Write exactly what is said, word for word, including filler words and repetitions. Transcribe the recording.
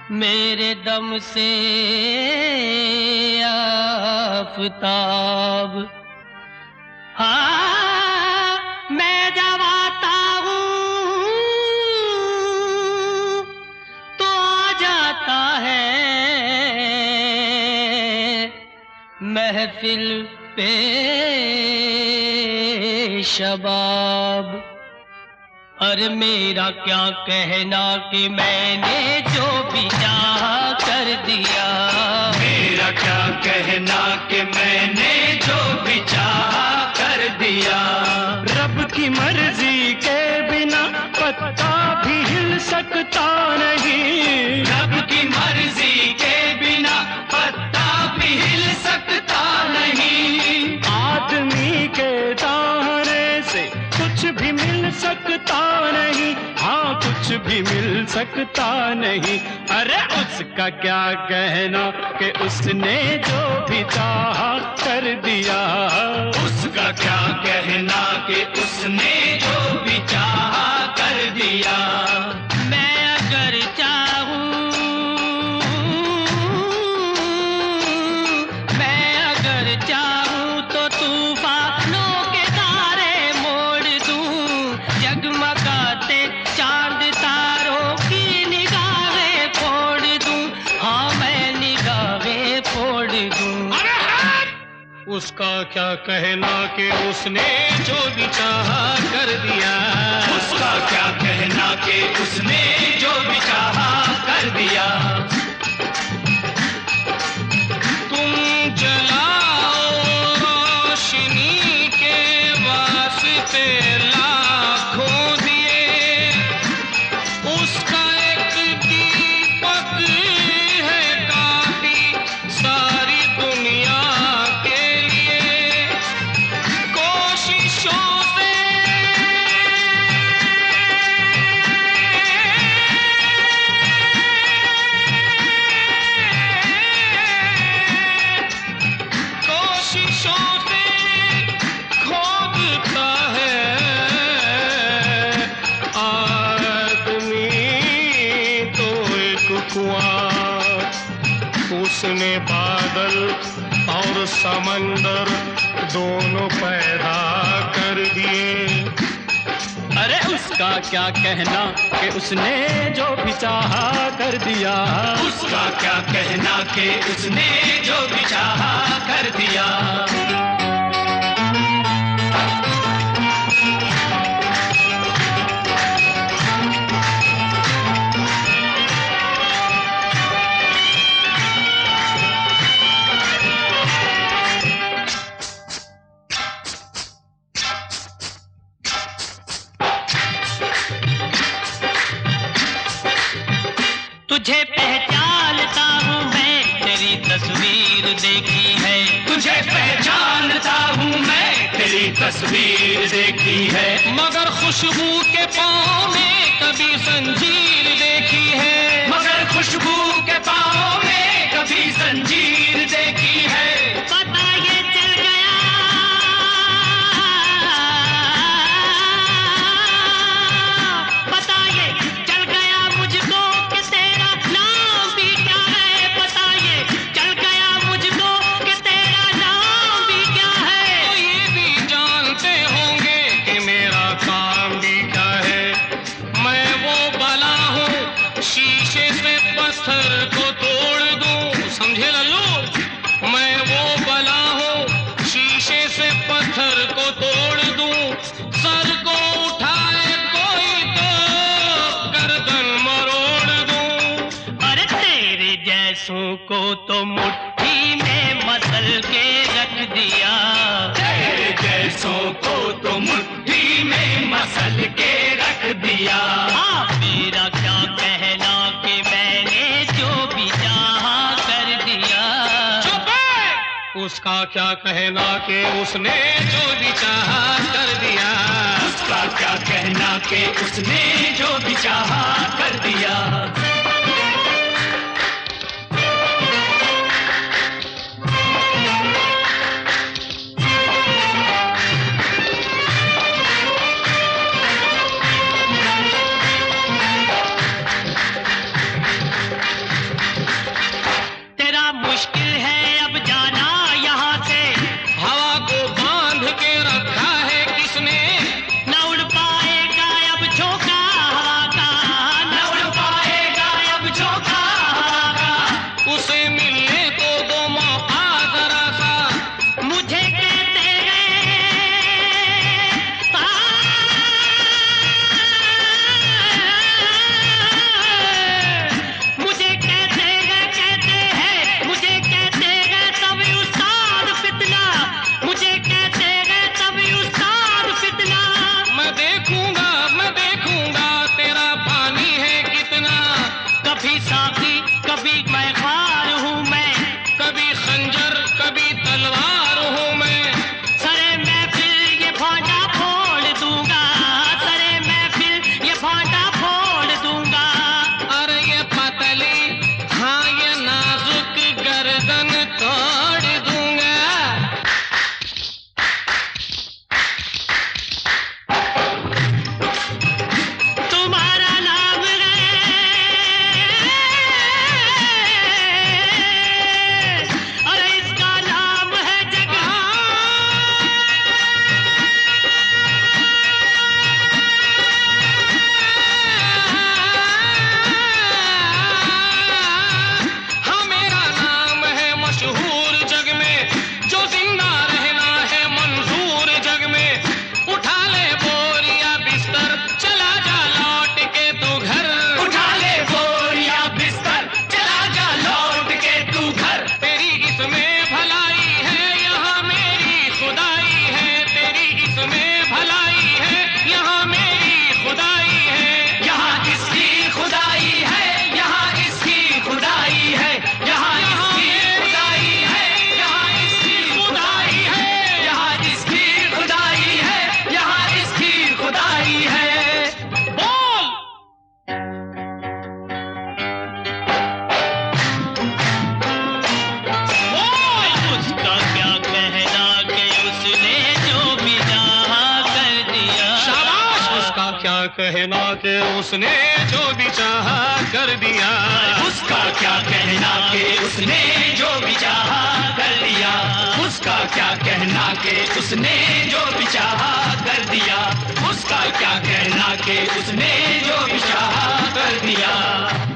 मेरे दम से आफताब। हाँ मैं जब आता हूँ तो आ जाता है महफिल पे शबाब। अरे मेरा क्या कहना कि मैंने जो भी चाहा कर दिया। मेरा क्या कहना कि मैंने जो भी चाहा कर दिया। रब की मर्जी के बिना पत्ता भी हिल सकता नहीं। रब की मर्जी के बिना पत्ता भी हिल सकता नहीं। आदमी के चाहने से कुछ भी मिल सकता नहीं। हाँ कुछ भी मिल सकता नहीं। अरे उसका क्या कहना कि उसने जो भी चाहा कर दिया। उसका क्या कहना कि उसने जो भी चाहा कर दिया। मैं अगर चाहूं, मैं अगर चाहूं तो तूफानों के तारे मोड़ दूं। जगमगाते चांद तारों की निगाहें फोड़ दूं। हाँ मैं निगाहें फोड़ दूं। उसका क्या कहना कि उसने जो भी चाहा कर दिया। उसका क्या कहना कि उसने जो भी चाहा कर दिया। तुम जलाओ रोशनी के वास्ते लाखों दिए। उसका एक दीपक है काफी सारी दुनिया के लिए। कोशिशों से कोशिशों से खोदता है आदमी तो एक कुआं। उसने बादल और समंदर दोनों पैदा कर दिए। अरे उसका क्या कहना कि उसने जो भी चाहा कर दिया। उसका क्या कहना कि उसने जो भी चाहा कर दिया। तुझे पहचानता हूँ मैं, तेरी तस्वीर देखी है। तुझे पहचानता हूँ मैं, तेरी तस्वीर देखी है। मगर खुशबू के पाँव में कभी जंजीर देखी है। मगर खुशबू के पाँव में कभी जंजीर देखी है। पता ये चल गया, पता ये चल गया मुझको कि तेरा नाम भी क्या है। पता ये चल गया मुझको कि तेरा नाम भी क्या है। तो ये भी जानते होंगे कि मेरा काम भी क्या है। मैं वो बला हूँ शीशे से पत्थर को तोड़ दूं। समझे लल्लू? मैं वो बला हूँ शीशे से पत्थर को तोड़ दूं। सर को उठाए कोई तो गर्दन मरोड़ दूं। अरे तेरे जैसों को तो मुट्ठी में मसल के रख दिया। तेरे जैसों को तो मुट्ठी में मसल के रख दिया। हाँ मेरा क्या कहना कि मैंने जो भी चाहा कर दिया। चुप है! उसका क्या कहना कि उसने जो भी चाहा कर दिया। उसका क्या कहना कि उसने जो भी चाहा कर दिया। कहना कि उसने जो भी चाहा कर दिया। उसका क्या कहना कि उसने जो भी चाहा कर दिया। उसका क्या कहना कि उसने जो भी चाहा कर दिया। उसका क्या कहना कि उसने जो भी चाहा कर दिया।